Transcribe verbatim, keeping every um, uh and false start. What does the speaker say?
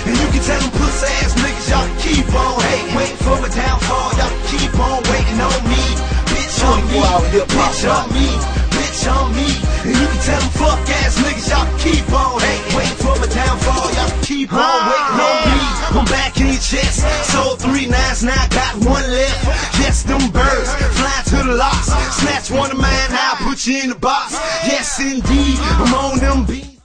And you can tell them pussy ass niggas, y'all can keep on hating. Waiting for my downfall, y'all can keep on waiting on me. Bitch on me, bitch on me, bitch on me. And you can tell them fuck ass niggas, y'all can keep on hating. Waiting for my downfall, y'all can keep on waiting on me. I'm back in your chest, sold three nines, now I got one left. Yes, them birds fly to the loss. Snatch one of mine, I'll put you in the box. Yes, indeed, I'm on them beats.